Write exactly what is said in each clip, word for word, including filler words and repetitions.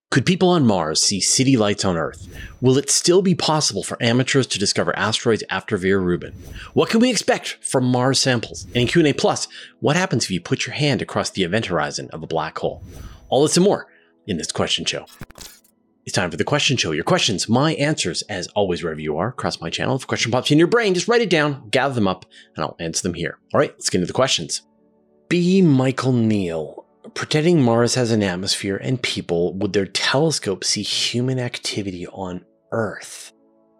Could people on Mars see city lights on Earth? Will it still be possible for amateurs to discover asteroids after Vera Rubin? What can we expect from Mars samples? And in Q and A Plus, what happens if you put your hand across the event horizon of a black hole? All this and more in this question show. It's time for the question show. Your questions, my answers, as always, wherever you are across my channel. If a question pops in your brain, just write it down, gather them up, and I'll answer them here. All right, let's get into the questions. B. Michael Neal. Pretending Mars has an atmosphere and people, would their telescope see human activity on Earth?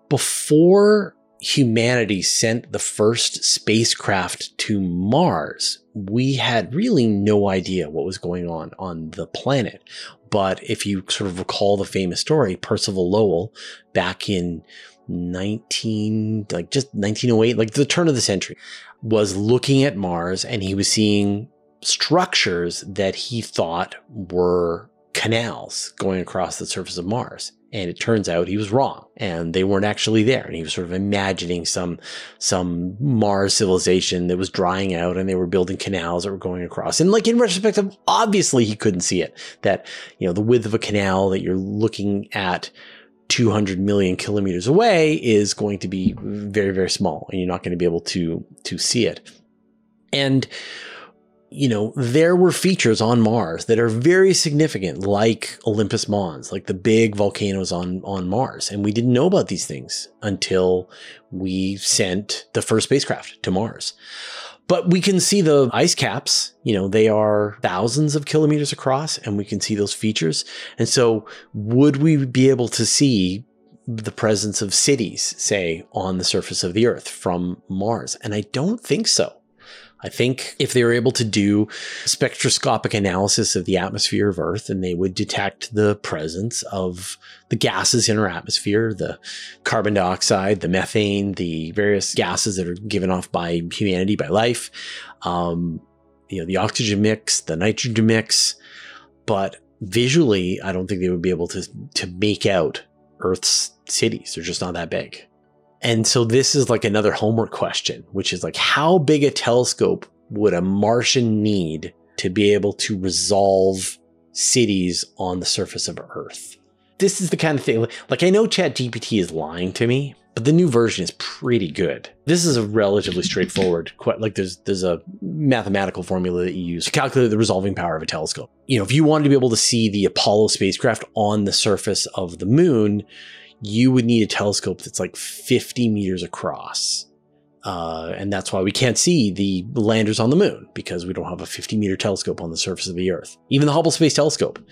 Before humanity sent the first spacecraft to Mars, we had really no idea what was going on on the planet. But if you sort of recall the famous story, Percival Lowell, back in nineteen, like just nineteen oh eight, like the turn of the century, was looking at Mars and he was seeing structures that he thought were canals going across the surface of Mars. And it turns out he was wrong and they weren't actually there. And he was sort of imagining some, some Mars civilization that was drying out and they were building canals that were going across. And like in retrospect, obviously he couldn't see it, that, you know, the width of a canal that you're looking at two hundred million kilometers away is going to be very, very small and you're not going to be able to, to see it. And you know, there were features on Mars that are very significant, like Olympus Mons, like the big volcanoes on, on Mars. And we didn't know about these things until we sent the first spacecraft to Mars. But we can see the ice caps, you know, they are thousands of kilometers across and we can see those features. And so would we be able to see the presence of cities, say, on the surface of the Earth from Mars? And I don't think so. I think if they were able to do spectroscopic analysis of the atmosphere of Earth and they would detect the presence of the gases in our atmosphere, the carbon dioxide, the methane, the various gases that are given off by humanity, by life, um, you know, the oxygen mix, the nitrogen mix. But visually, I don't think they would be able to, to make out Earth's cities. They're just not that big. And so this is like another homework question, which is like, how big a telescope would a Martian need to be able to resolve cities on the surface of Earth? This is the kind of thing, like I know ChatGPT is lying to me, but the new version is pretty good. This is a relatively straightforward, like there's there's a mathematical formula that you use to calculate the resolving power of a telescope. You know, if you wanted to be able to see the Apollo spacecraft on the surface of the moon, you would need a telescope that's like fifty meters across. Uh, and that's why we can't see the landers on the moon, because we don't have a fifty meter telescope on the surface of the Earth. Even the Hubble Space Telescope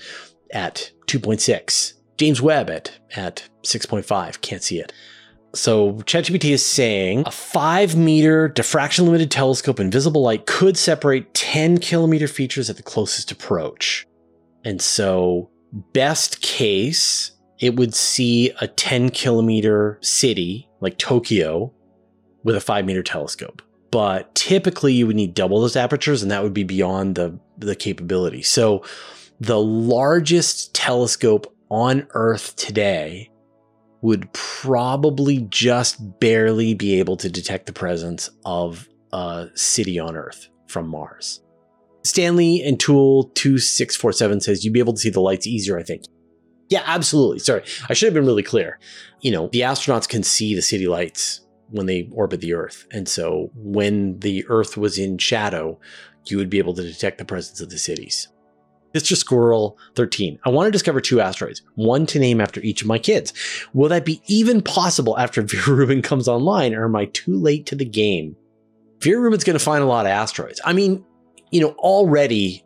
at two point six, James Webb at, at six point five, can't see it. So ChatGPT is saying a five meter diffraction limited telescope in visible light could separate ten kilometer features at the closest approach. And so best case, it would see a ten kilometer city like Tokyo with a five meter telescope. But typically you would need double those apertures and that would be beyond the, the capability. So the largest telescope on Earth today would probably just barely be able to detect the presence of a city on Earth from Mars. Stanley and Tool two six four seven says you'd be able to see the lights easier, I think. Yeah, absolutely. Sorry, I should have been really clear. You know, the astronauts can see the city lights when they orbit the Earth. And so when the Earth was in shadow, you would be able to detect the presence of the cities. Mister Squirrel thirteen. I want to discover two asteroids, one to name after each of my kids. Will that be even possible after Vera Rubin comes online, or am I too late to the game? Vera Rubin's going to find a lot of asteroids. I mean, you know, already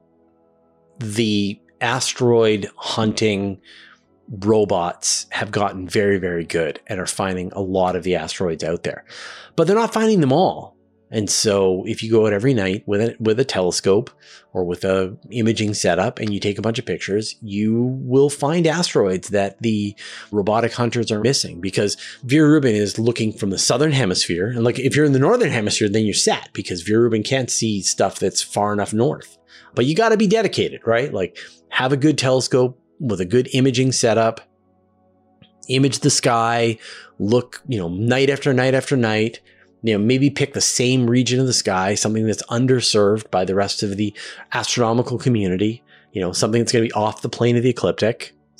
the asteroid hunting robots have gotten very, very good and are finding a lot of the asteroids out there, but they're not finding them all. And so if you go out every night with a, with a telescope or with a imaging setup and you take a bunch of pictures, you will find asteroids that the robotic hunters are missing, because Vera Rubin is looking from the southern hemisphere. And like, if you're in the northern hemisphere, then you're set, because Vera Rubin can't see stuff that's far enough north. But you got to be dedicated, right? Like, have a good telescope with a good imaging setup, image the sky, look, you know, night after night after night, you know, maybe pick the same region of the sky, something that's underserved by the rest of the astronomical community, you know, something that's going to be off the plane of the ecliptic,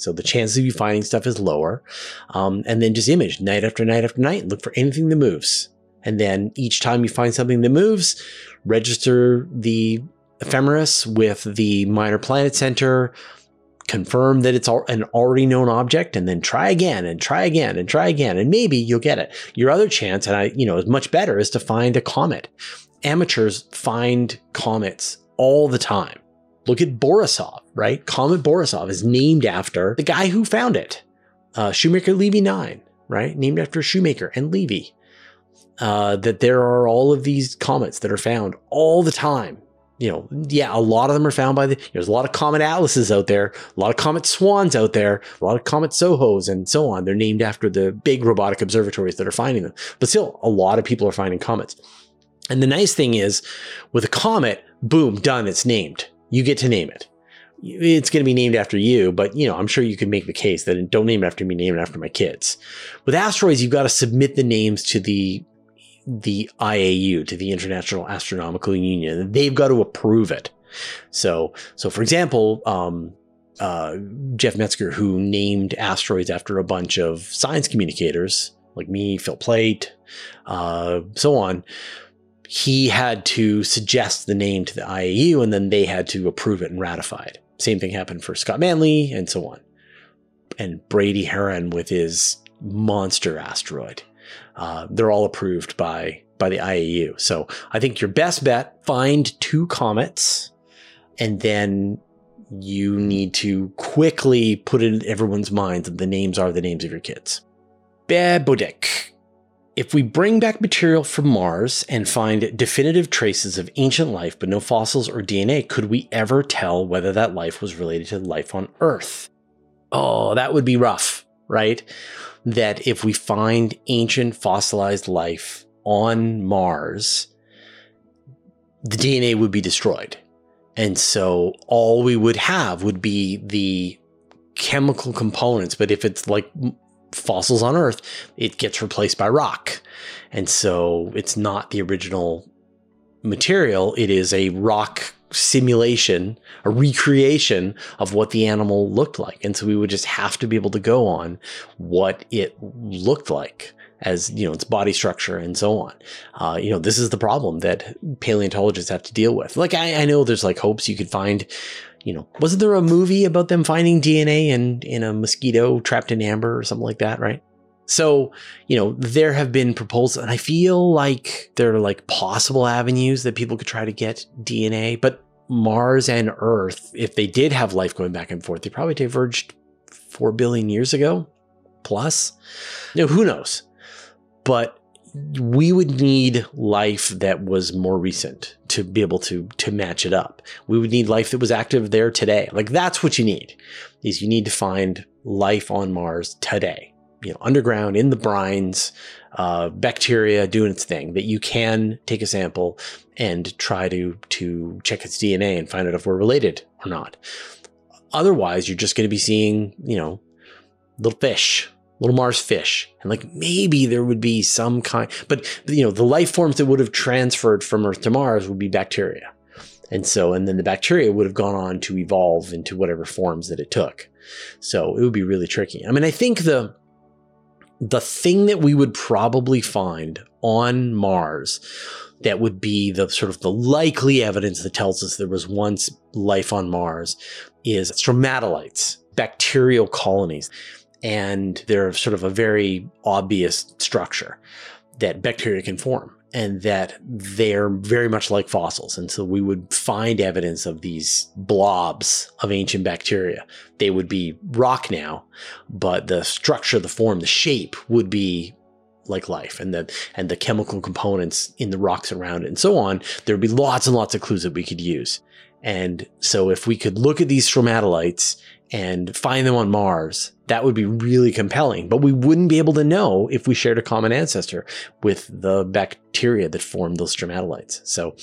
So the chances of you finding stuff is lower. Um, and then just image night after night after night and look for anything that moves. And then each time you find something that moves, register the ephemeris with the Minor Planet Center, confirm that it's an already known object, and then try again and try again and try again. And maybe you'll get it. Your other chance, and I, you know, is much better, is to find a comet. Amateurs find comets all the time. Look at Borisov, right? Comet Borisov is named after the guy who found it. Uh, Shoemaker-Levy nine, right? Named after Shoemaker and Levy. Uh, that there are all of these comets that are found all the time. You know, yeah, a lot of them are found by the, there's a lot of comet atlases out there, a lot of comet swans out there, a lot of comet Sohos and so on. They're named after the big robotic observatories that are finding them. But still, a lot of people are finding comets. And the nice thing is, with a comet, boom, done, it's named. You get to name it. It's going to be named after you, but, you know, I'm sure you could make the case that don't name it after me, name it after my kids. With asteroids, you've got to submit the names to the the I A U, to the International Astronomical Union. They've got to approve it. So, so for example, um, uh, Jeff Metzger, who named asteroids after a bunch of science communicators like me, Phil Plait, uh, so on, he had to suggest the name to the I A U, and then they had to approve it and ratify it. Same thing happened for Scott Manley and so on. And Brady Haran with his monster asteroid. Uh, they're all approved by, by the I A U. So I think your best bet, find two comets, and then you need to quickly put it in everyone's minds that the names are the names of your kids. Bebodik. If we bring back material from Mars and find definitive traces of ancient life but no fossils or D N A, could we ever tell whether that life was related to life on Earth? Oh, that would be rough, right? That if we find ancient fossilized life on Mars, the D N A would be destroyed. And so all we would have would be the chemical components. But if it's like fossils on Earth, it gets replaced by rock. And so it's not the original material. It is a rock simulation, a recreation of what the animal looked like. And so we would just have to be able to go on what it looked like as, you know, its body structure and so on. Uh, you know, this is the problem that paleontologists have to deal with. Like, I, I know there's like hopes you could find, you know, wasn't there a movie about them finding D N A in, in a mosquito trapped in amber or something like that, right? So, you know, there have been proposals, and I feel like there are like possible avenues that people could try to get D N A, but Mars and Earth, if they did have life going back and forth, they probably diverged four billion years ago plus. You know, who knows? But we would need life that was more recent to be able to, to match it up. We would need life that was active there today. Like, that's what you need, is you need to find life on Mars today. You know, underground, in the brines, uh, bacteria doing its thing, that you can take a sample and try to, to check its D N A and find out if we're related or not. Otherwise, you're just going to be seeing, you know, little fish, little Mars fish. And like, maybe there would be some kind, but you know, the life forms that would have transferred from Earth to Mars would be bacteria. And so, and then the bacteria would have gone on to evolve into whatever forms that it took. So it would be really tricky. I mean, I think the, The thing that we would probably find on Mars that would be the sort of the likely evidence that tells us there was once life on Mars is stromatolites, bacterial colonies. And they're sort of a very obvious structure that bacteria can form, and that they're very much like fossils. And so we would find evidence of these blobs of ancient bacteria. They would be rock now, but the structure, the form, the shape would be like life, and the, and the chemical components in the rocks around it and so on. There would be lots and lots of clues that we could use. And so if we could look at these stromatolites and find them on Mars, that would be really compelling. But we wouldn't be able to know if we shared a common ancestor with the bacteria that formed those stromatolites. So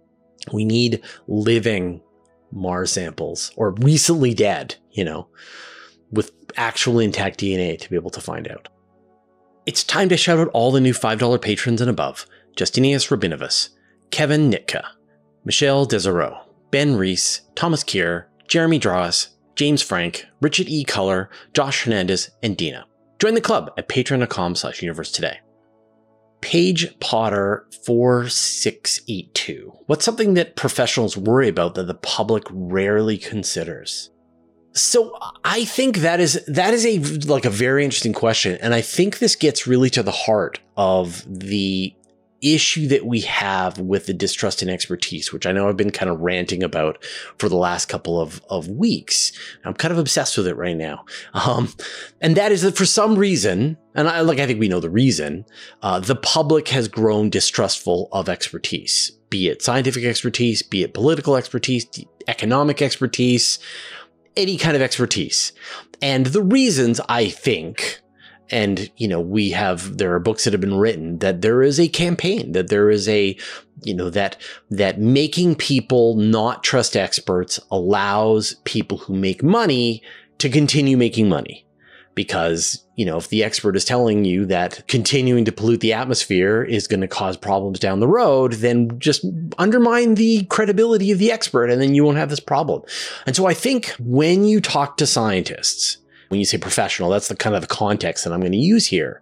we need living Mars samples, or recently dead, you know, with actual intact D N A to be able to find out. It's time to shout out all the new five dollar patrons and above: Justinius Rabinovus, Kevin Nitka, Michelle Desereau, Ben Reese, Thomas Kier, Jeremy Draws, James Frank, Richard E. Culler, Josh Hernandez, and Dina. Join the club at patreon.com slash universe today. Paige Potter four six eight two. What's something that professionals worry about that the public rarely considers? So I think that is that is a like a very interesting question, and I think this gets really to the heart of the issue that we have with the distrust in expertise, which I know I've been kind of ranting about for the last couple of, of weeks. I'm kind of obsessed with it right now. Um, and that is that for some reason, and I like I think we know the reason, uh, the public has grown distrustful of expertise, be it scientific expertise, be it political expertise, economic expertise, any kind of expertise. And the reasons, I think, and, you know, we have, there are books that have been written that there is a campaign, that there is a, you know, that, that making people not trust experts allows people who make money to continue making money. Because, you know, if the expert is telling you that continuing to pollute the atmosphere is going to cause problems down the road, then just undermine the credibility of the expert and then you won't have this problem. And so I think when you talk to scientists, when you say professional, that's the kind of the context that I'm going to use here.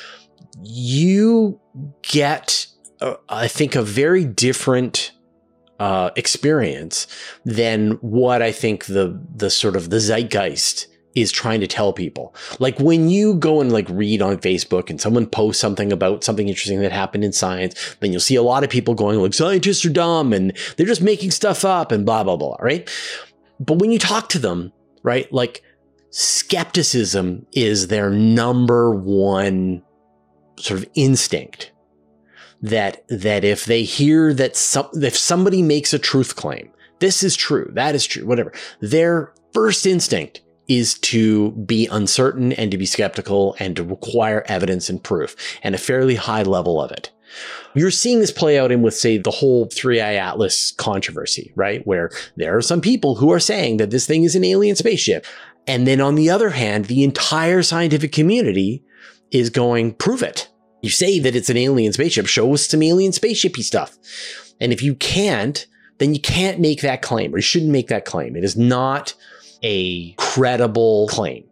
You get, uh, I think, a very different uh, experience than what I think the the sort of the zeitgeist is trying to tell people. Like when you go and like read on Facebook and someone posts something about something interesting that happened in science, then you'll see a lot of people going like, scientists are dumb and they're just making stuff up and blah, blah, blah, right? But when you talk to them, right, like, skepticism is their number one sort of instinct. That that if they hear that some, if somebody makes a truth claim, this is true, that is true, whatever, their first instinct is to be uncertain and to be skeptical and to require evidence and proof and a fairly high level of it. You're seeing this play out in with, say, the whole three-eye atlas controversy, right? Where there are some people who are saying that this thing is an alien spaceship. And then on the other hand, the entire scientific community is going, prove it. You say that it's an alien spaceship, show us some alien spaceshipy stuff. And if you can't, then you can't make that claim, or you shouldn't make that claim. It is not a credible claim.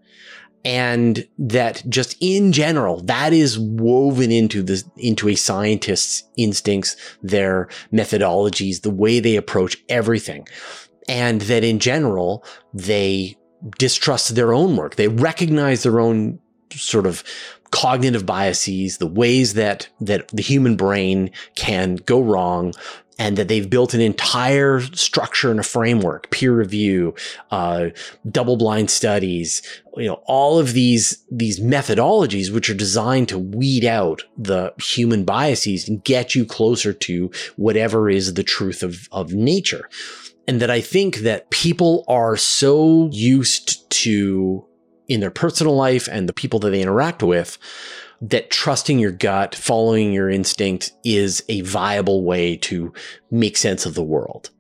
And that just in general, that is woven into the, into a scientist's instincts, their methodologies, the way they approach everything. And that in general, they distrust their own work. They recognize their own sort of cognitive biases, the ways that, that the human brain can go wrong, and that they've built an entire structure and a framework, peer review, uh, double-blind studies, you know, all of these, these methodologies, which are designed to weed out the human biases and get you closer to whatever is the truth of, of nature. And that I think that people are so used to, in their personal life and the people that they interact with, that trusting your gut, following your instinct is a viable way to make sense of the world.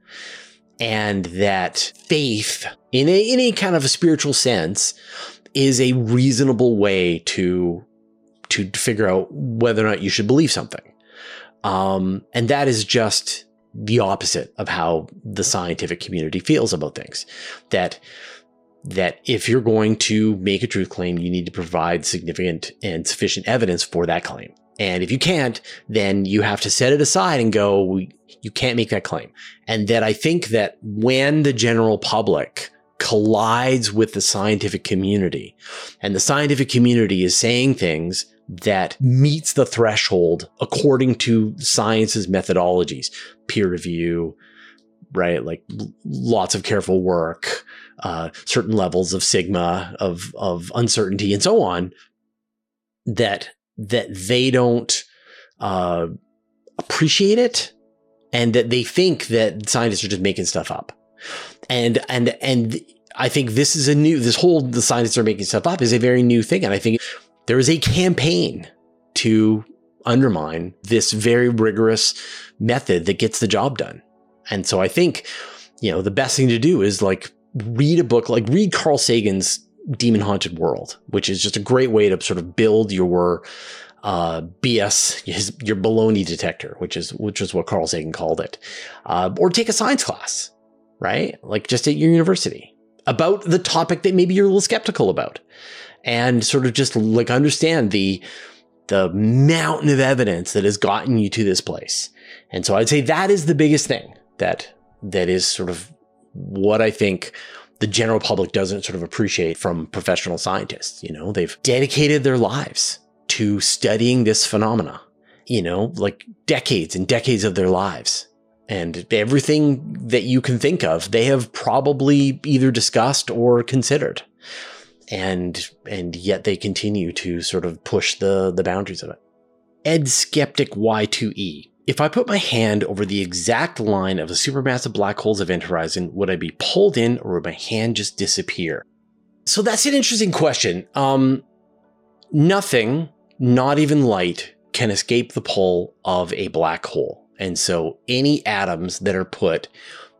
And that faith, in a, in a kind of a spiritual sense, is a reasonable way to, to figure out whether or not you should believe something. Um, and that is just the opposite of how the scientific community feels about things. That that if you're going to make a truth claim, you need to provide significant and sufficient evidence for that claim. And if you can't, then you have to set it aside and go, you can't make that claim. And that I think that when the general public collides with the scientific community, and the scientific community is saying things that meets the threshold according to science's methodologies, peer review, right? Like lots of careful work, uh, certain levels of sigma, of, of uncertainty, and so on, that, that they don't, uh, appreciate it, and that they think that scientists are just making stuff up. And, and, and I think this is a new, this whole, the scientists are making stuff up is a very new thing. And I think there is a campaign to undermine this very rigorous method that gets the job done. And so I think, you know, the best thing to do is like read a book, like read Carl Sagan's Demon Haunted World, which is just a great way to sort of build your uh, B S, his, your baloney detector, which is, which is what Carl Sagan called it. Uh, or take a science class, right? Like just at your university. about the topic that maybe you're a little skeptical about, and sort of just like understand the the mountain of evidence that has gotten you to this place. And so I'd say that is the biggest thing that that is sort of what I think the general public doesn't sort of appreciate from professional scientists. You know, they've dedicated their lives to studying this phenomena, you know, like decades and decades of their lives. And everything that you can think of, they have probably either discussed or considered. And and yet they continue to sort of push the, the boundaries of it. Ed Skeptic Y two E. If I put my hand over the exact line of a supermassive black hole's event horizon, would I be pulled in or would my hand just disappear? So that's an interesting question. Um, nothing, not even light, can escape the pull of a black hole. And so any atoms that are put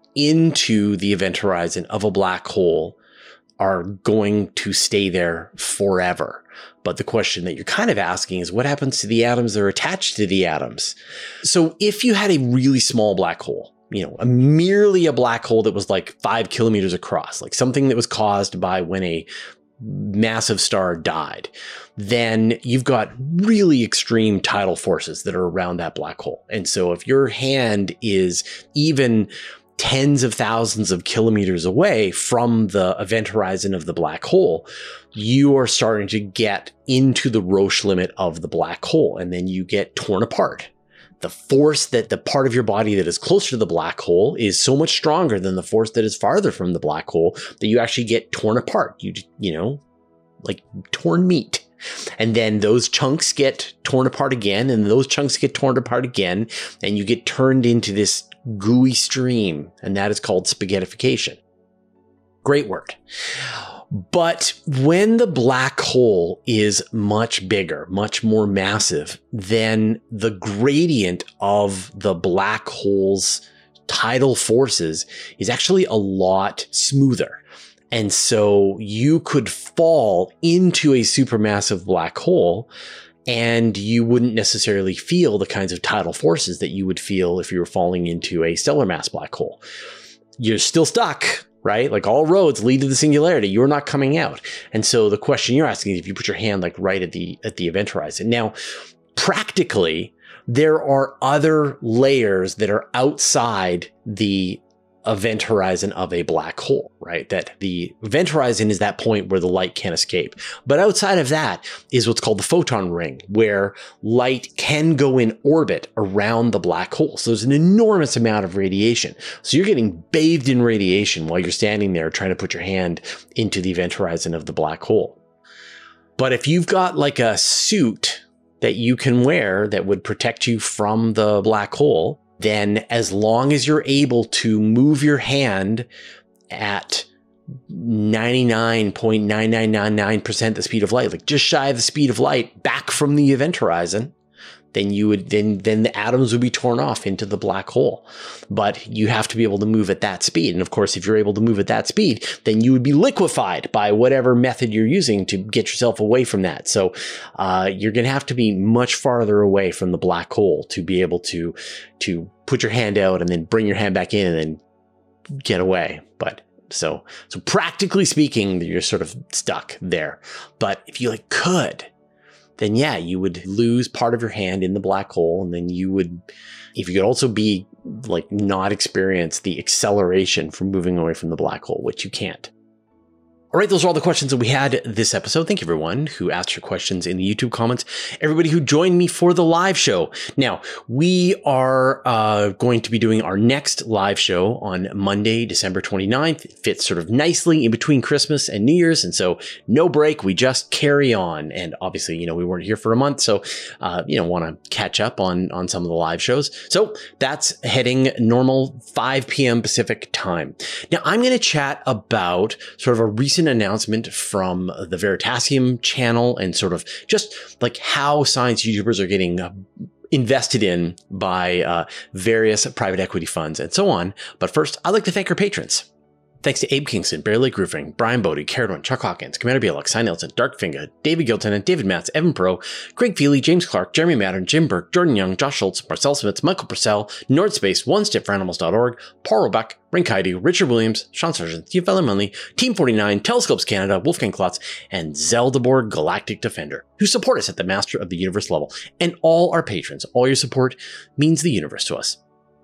into the event horizon of a black hole are going to stay there forever. But the question that you're kind of asking is what happens to the atoms that are attached to the atoms? So if you had a really small black hole, you know, a merely a black hole that was like five kilometers across, like something that was caused by when a massive star died, then you've got really extreme tidal forces that are around that black hole. And so if your hand is even tens of thousands of kilometers away from the event horizon of the black hole, you are starting to get into the Roche limit of the black hole, and then you get torn apart. The force that the part of your body that is closer to the black hole is so much stronger than the force that is farther from the black hole that you actually get torn apart. You, you know, like torn meat. And then those chunks get torn apart again, and those chunks get torn apart again, and you get turned into this gooey stream, and that is called spaghettification. Great word. But when the black hole is much bigger, much more massive, then the gradient of the black hole's tidal forces is actually a lot smoother. And so you could fall into a supermassive black hole and you wouldn't necessarily feel the kinds of tidal forces that you would feel if you were falling into a stellar mass black hole. You're still stuck, right? Like all roads lead to the singularity. You're not coming out. And so the question you're asking is if you put your hand like right at the at the event horizon. Now, practically, there are other layers that are outside the event horizon of a black hole, right? That the event horizon is that point where the light can't escape. But outside of that is what's called the photon ring, where light can go in orbit around the black hole. So there's an enormous amount of radiation. So you're getting bathed in radiation while you're standing there trying to put your hand into the event horizon of the black hole. But if you've got like a suit that you can wear that would protect you from the black hole, then as long as you're able to move your hand at ninety-nine point nine nine nine nine percent the speed of light, like just shy of the speed of light back from the event horizon, then you would then then the atoms would be torn off into the black hole. But you have to be able to move at that speed. And of course, if you're able to move at that speed, then you would be liquefied by whatever method you're using to get yourself away from that. So uh, you're going to have to be much farther away from the black hole to be able to to put your hand out and then bring your hand back in and then get away. But so so practically speaking, you're sort of stuck there. But if you like could, then yeah, you would lose part of your hand in the black hole. And then you would, if you could also be like not experience the acceleration from moving away from the black hole, which you can't. All right, those are all the questions that we had this episode. Thank you, everyone who asked your questions in the YouTube comments. Everybody who joined me for the live show. Now, we are uh, going to be doing our next live show on Monday, December twenty-ninth. It fits sort of nicely in between Christmas and New Year's. And so no break. We just carry on. And obviously, you know, we weren't here for a month. So, uh, you know, want to catch up on, on some of the live shows. So that's heading normal five p.m. Pacific time. Now, I'm going to chat about sort of a recent announcement from the Veritasium channel and sort of just like how science YouTubers are getting uh, invested in by uh, various private equity funds and so on. But first, I'd like to thank our patrons. Thanks to Abe Kingston, Bear Lake Roofing, Brian Bodie, Caradwin, Chuck Hawkins, Commander Bielek, Cy Nelson, Dark Finger, David Gilton, David Matz, Evan Pro, Greg Feely, James Clark, Jeremy Madden, Jim Burke, Jordan Young, Josh Schultz, Marcel Smith, Michael Purcell, Nordspace, One Step for Animals dot org, Paul Roebuck, Ring Kaidu, Richard Williams, Sean Sargent, Steve Fellermunley, Team forty-nine, Telescopes Canada, Wolfgang Klotz, and Zeldaborg Galactic Defender, who support us at the Master of the Universe level. And all our patrons, all your support means the universe to us.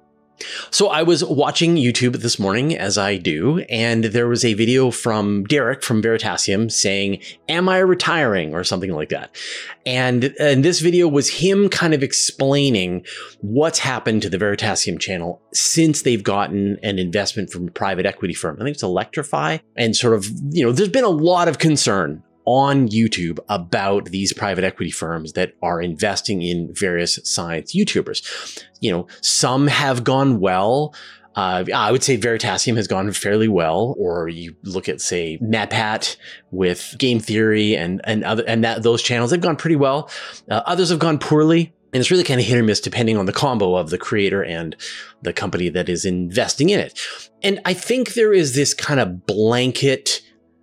So I was watching YouTube this morning, as I do, and there was a video from Derek from Veritasium saying, "Am I retiring?" or something like that. And, and this video was him kind of explaining what's happened to the Veritasium channel since they've gotten an investment from a private equity firm. I think it's Electrify. And sort of, you know, there's been a lot of concern on YouTube about these private equity firms that are investing in various science YouTubers. You know, some have gone well. Uh, I would say Veritasium has gone fairly well, or you look at, say, MatPat with Game Theory and and other and that those channels, they've gone pretty well. Uh, others have gone poorly. And it's really kind of hit or miss depending on the combo of the creator and the company that is investing in it. And I think there is this kind of blanket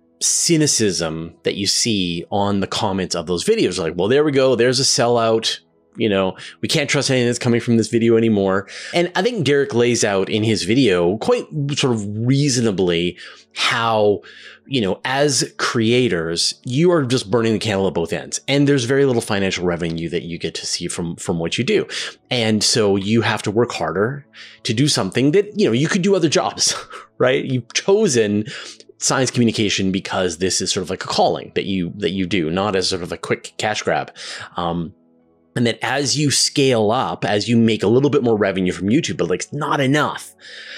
cynicism that you see on the comments of those videos. Like, well, there we go. There's a sellout. You know, we can't trust anything that's coming from this video anymore. And I think Derek lays out in his video quite sort of reasonably how, you know, as creators, you are just burning the candle at both ends. And there's very little financial revenue that you get to see from, from what you do. And so you have to work harder to do something that, you know, you could do other jobs, right? You've chosen science communication because this is sort of like a calling that you that you do, not as sort of a quick cash grab. Um, and that as you scale up, as you make a little bit more revenue from YouTube, but like not enough,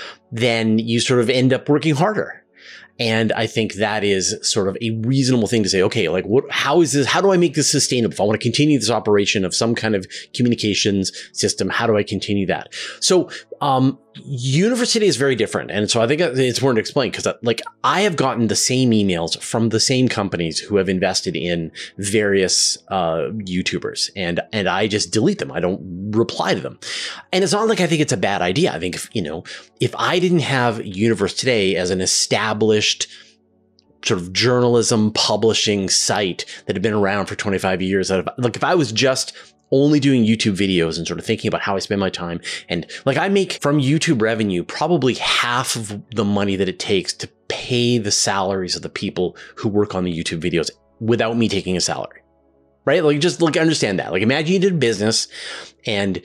then you sort of end up working harder. And I think that is sort of a reasonable thing to say, okay, like what, how is this, how do I make this sustainable? If I want to continue this operation of some kind of communications system, how do I continue that? So, um, university is very different. And so I think it's important to explain because like I have gotten the same emails from the same companies who have invested in various, uh, YouTubers and, and I just delete them. I don't reply to them. And it's not like I think it's a bad idea. I think if, you know, if I didn't have Universe Today as an established sort of journalism publishing site that had been around for twenty-five years, like if I was just only doing YouTube videos and sort of thinking about how I spend my time. And like I make from YouTube revenue, probably half of the money that it takes to pay the salaries of the people who work on the YouTube videos without me taking a salary, right? Like just like understand that. Like imagine you did business and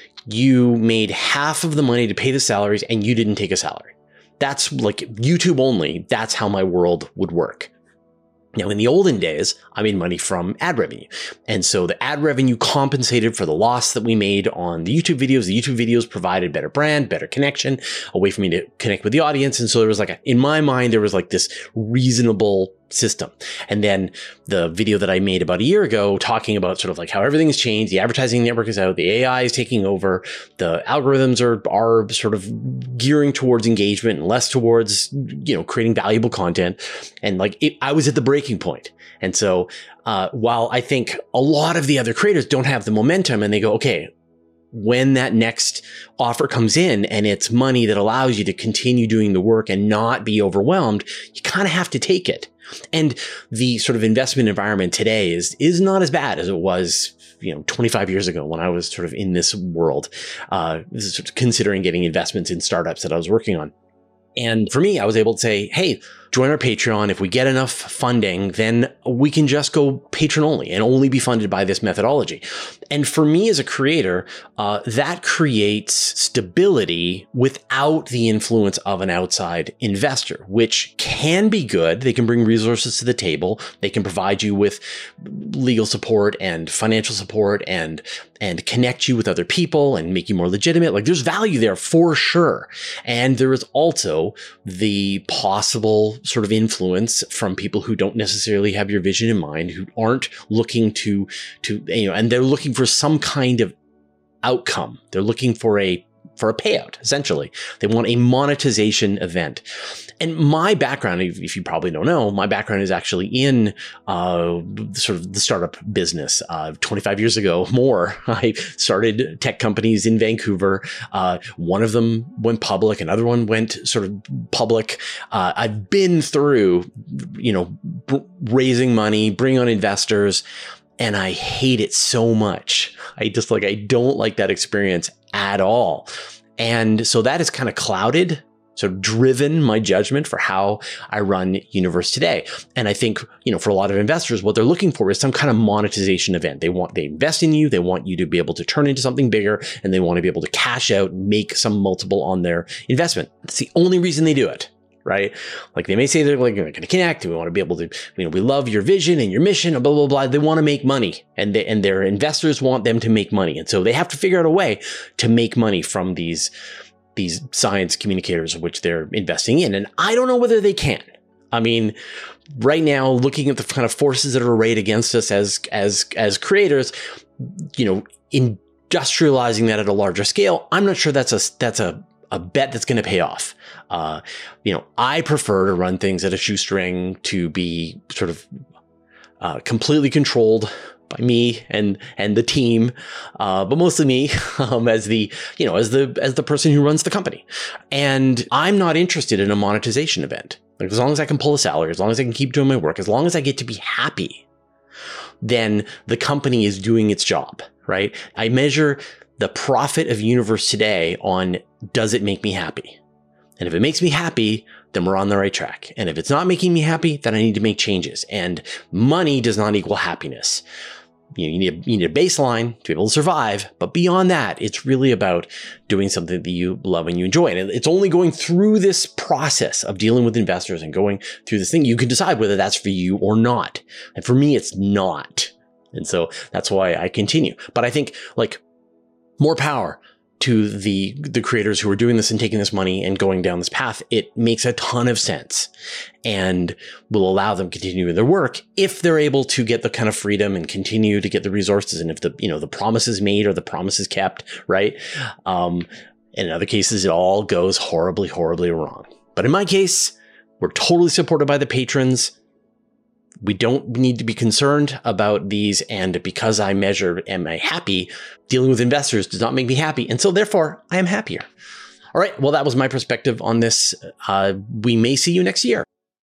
you made half of the money to pay the salaries and you didn't take a salary. That's like YouTube only. That's how my world would work. Now, in the olden days, I made money from ad revenue. And so the ad revenue compensated for the loss that we made on the YouTube videos. The YouTube videos provided better brand, better connection, a way for me to connect with the audience. And so there was like, a, in my mind, there was like this reasonable system. And then the video that I made about a year ago talking about sort of like how everything's changed, the advertising network is out, the A I is taking over, the algorithms are are sort of gearing towards engagement and less towards, you know, creating valuable content. And like it, I was at the breaking point. And so uh, while I think a lot of the other creators don't have the momentum and they go, okay, when that next offer comes in and it's money that allows you to continue doing the work and not be overwhelmed, you kind of have to take it. And the sort of investment environment today is is not as bad as it was, you know, twenty-five years ago when I was sort of in this world, uh, sort of considering getting investments in startups that I was working on. And for me, I was able to say, hey, join our Patreon. If we get enough funding, then we can just go patron only and only be funded by this methodology. And for me as a creator, uh, that creates stability without the influence of an outside investor, which can be good. They can bring resources to the table. They can provide you with legal support and financial support and and connect you with other people and make you more legitimate. Like there's value there for sure. And there is also the possible sort of influence from people who don't necessarily have your vision in mind, who aren't looking to, to, you know, and they're looking for some kind of outcome. They're looking for a for a payout, essentially. They want a monetization event. And my background, if you probably don't know, my background is actually in uh, sort of the startup business. Uh, twenty-five years ago, more, I started tech companies in Vancouver. Uh, one of them went public. Another one went sort of public. Uh, I've been through, you know, b- raising money, bringing on investors, and I hate it so much. I just like, I don't like that experience at all. And so that has kind of clouded, sort of driven my judgment for how I run Universe today. And I think, you know, for a lot of investors, what they're looking for is some kind of monetization event. They want, they invest in you. They want you to be able to turn into something bigger, and they want to be able to cash out, make some multiple on their investment. That's the only reason they do it. Right? Like they may say they're like going to connect. We want to be able to, you know, we love your vision and your mission, and blah, blah, blah. They want to make money, and they, and their investors want them to make money. And so they have to figure out a way to make money from these, these science communicators, which they're investing in. And I don't know whether they can. I mean, right now, looking at the kind of forces that are arrayed against us as, as, as creators, you know, industrializing that at a larger scale, I'm not sure that's a, that's a, a bet that's going to pay off. Uh, you know, I prefer to run things at a shoestring, to be sort of uh, completely controlled by me and and the team, uh, but mostly me um, as the you know as the as the person who runs the company. And I'm not interested in a monetization event. Like, as long as I can pull a salary, as long as I can keep doing my work, as long as I get to be happy, then the company is doing its job, right? I measure the profit of Universe today on, does it make me happy? And if it makes me happy, then we're on the right track. And if it's not making me happy, then I need to make changes. And money does not equal happiness. You know, you need a, you need a baseline to be able to survive. But beyond that, it's really about doing something that you love and you enjoy. And it's only going through this process of dealing with investors and going through this thing, you can decide whether that's for you or not. And for me, it's not. And so that's why I continue. But I think, like, more power to the the creators who are doing this and taking this money and going down this path. It makes a ton of sense and will allow them to continue their work if they're able to get the kind of freedom and continue to get the resources, and if the you know the promises made or the promises kept, right? Um, in other cases, it all goes horribly, horribly wrong. But in my case, we're totally supported by the patrons. We don't need to be concerned about these. And because I measure, am I happy? Dealing with investors does not make me happy. And so therefore, I am happier. All right. Well, that was my perspective on this. Uh, we may see you next year.